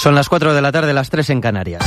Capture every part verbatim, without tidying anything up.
Son las cuatro de la tarde, las tres en Canarias.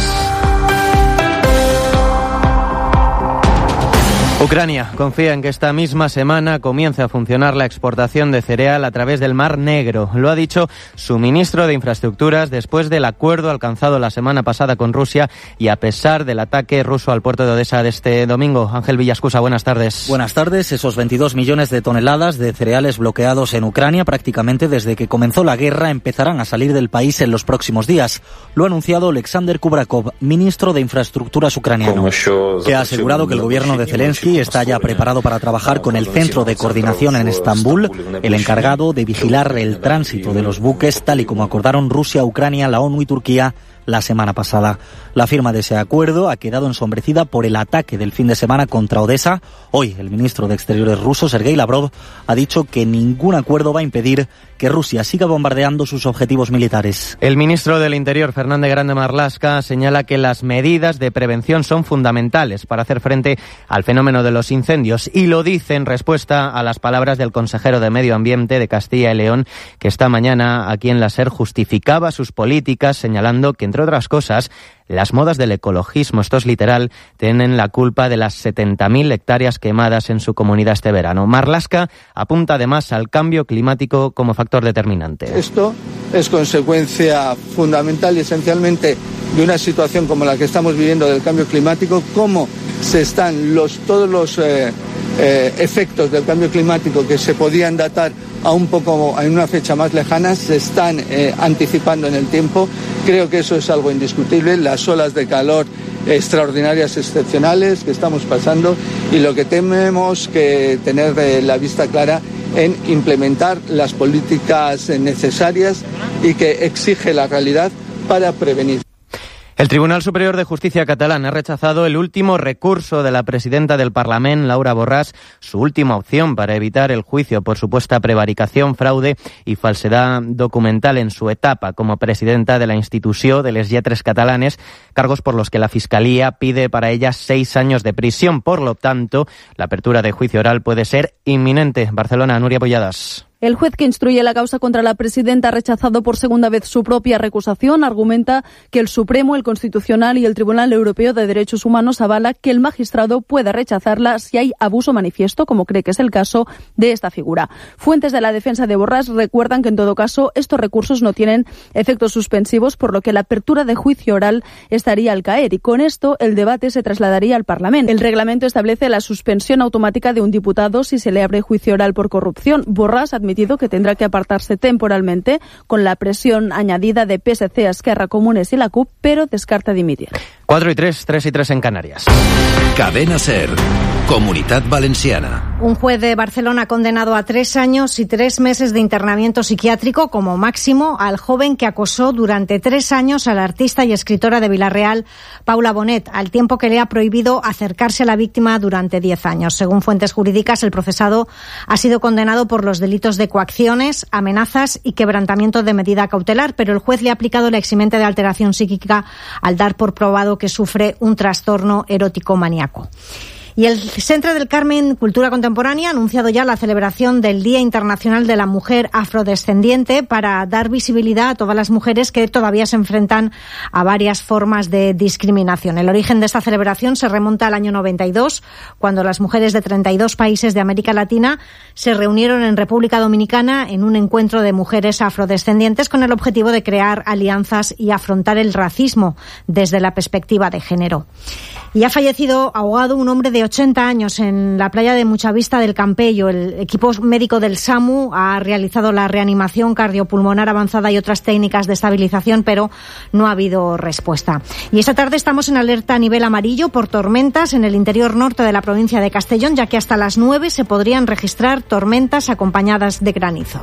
Ucrania confía en que esta misma semana comience a funcionar la exportación de cereal a través del Mar Negro. Lo ha dicho su ministro de Infraestructuras después del acuerdo alcanzado la semana pasada con Rusia y a pesar del ataque ruso al puerto de Odesa de este domingo. Ángel Villascusa, buenas tardes. Buenas tardes. Esos veintidós millones de toneladas de cereales bloqueados en Ucrania prácticamente desde que comenzó la guerra empezarán a salir del país en los próximos días. Lo ha anunciado Oleksandr Kubrakov, ministro de Infraestructuras ucraniano, que ha asegurado que el gobierno de Zelensky está ya preparado para trabajar con el Centro de Coordinación en Estambul, el encargado de vigilar el tránsito de los buques, tal y como acordaron Rusia, Ucrania, la ONU y Turquía la semana pasada. La firma de ese acuerdo ha quedado ensombrecida por el ataque del fin de semana contra Odesa. Hoy, el ministro de Exteriores ruso, Sergei Lavrov, ha dicho que ningún acuerdo va a impedir que Rusia siga bombardeando sus objetivos militares. El ministro del Interior, Fernández Grande Marlaska, señala que las medidas de prevención son fundamentales para hacer frente al fenómeno de los incendios y lo dice en respuesta a las palabras del consejero de Medio Ambiente de Castilla y León, que esta mañana aquí en la SER justificaba sus políticas señalando que, entre otras cosas, las modas del ecologismo, esto es literal, tienen la culpa de las setenta mil hectáreas quemadas en su comunidad este verano. Marlaska apunta además al cambio climático como factor determinante. Esto es consecuencia fundamental y esencialmente de una situación como la que estamos viviendo del cambio climático, cómo se están los, todos los eh, eh, efectos del cambio climático que se podían datar a un poco en una fecha más lejana, se están eh, anticipando en el tiempo. Creo que eso es algo indiscutible, las olas de calor extraordinarias, excepcionales que estamos pasando y lo que tenemos que tener eh, la vista clara en implementar las políticas necesarias y que exige la realidad para prevenir. El Tribunal Superior de Justicia catalán ha rechazado el último recurso de la presidenta del Parlament, Laura Borràs, su última opción para evitar el juicio por supuesta prevaricación, fraude y falsedad documental en su etapa como presidenta de la institució de les Lletres Catalanes, cargos por los que la Fiscalía pide para ella seis años de prisión. Por lo tanto, la apertura de juicio oral puede ser inminente. Barcelona, Núria Polladas. El juez que instruye la causa contra la presidenta ha rechazado por segunda vez su propia recusación. Argumenta que el Supremo, el Constitucional y el Tribunal Europeo de Derechos Humanos avala que el magistrado puede rechazarla si hay abuso manifiesto, como cree que es el caso de esta figura. Fuentes de la defensa de Borràs recuerdan que en todo caso estos recursos no tienen efectos suspensivos, por lo que la apertura de juicio oral estaría al caer y con esto el debate se trasladaría al Parlamento. El reglamento establece la suspensión automática de un diputado si se le abre juicio oral por corrupción. Borràs ha admitido que tendrá que apartarse temporalmente con la presión añadida de P S C, Esquerra, Comunes y la C U P, pero descarta dimitir. cuatro y tres, tres y tres en Canarias. Cadena SER, Comunitat Valenciana. Un juez de Barcelona ha condenado a tres años y tres meses de internamiento psiquiátrico como máximo al joven que acosó durante tres años a la artista y escritora de Vila-real, Paula Bonet, al tiempo que le ha prohibido acercarse a la víctima durante diez años. Según fuentes jurídicas, el procesado ha sido condenado por los delitos de coacciones, amenazas y quebrantamiento de medida cautelar, pero el juez le ha aplicado la eximente de alteración psíquica al dar por probado que sufre un trastorno erótico maníaco. Y el Centre del Carmen Cultura Contemporánea ha anunciado ya la celebración del Día Internacional de la Mujer Afrodescendiente para dar visibilidad a todas las mujeres que todavía se enfrentan a varias formas de discriminación. El origen de esta celebración se remonta al año noventa y dos, cuando las mujeres de treinta y dos países de América Latina se reunieron en República Dominicana en un encuentro de mujeres afrodescendientes con el objetivo de crear alianzas y afrontar el racismo desde la perspectiva de género. Y ha fallecido ahogado un hombre de ochenta años en la playa de Muchavista del Campello. El equipo médico del SAMU ha realizado la reanimación cardiopulmonar avanzada y otras técnicas de estabilización, pero no ha habido respuesta. Y esta tarde estamos en alerta a nivel amarillo por tormentas en el interior norte de la provincia de Castellón, ya que hasta las nueve se podrían registrar tormentas acompañadas de granizo.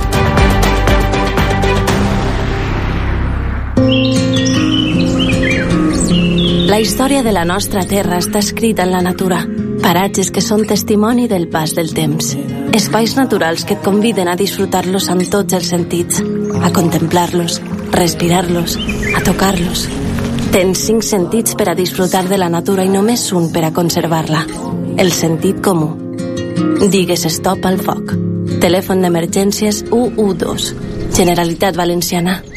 La història de la nostra terra està escrita en la natura. Paratges que són testimoni del pas del temps. Espais naturals que et conviden a disfrutar-los amb tots els sentits, a contemplar-los, respirar-los, a tocar-los. Tens cinc sentits per a disfrutar de la natura i només un per a conservar-la. El sentit comú. Digues stop al foc. Telèfon d'emergències u u dos. Generalitat Valenciana.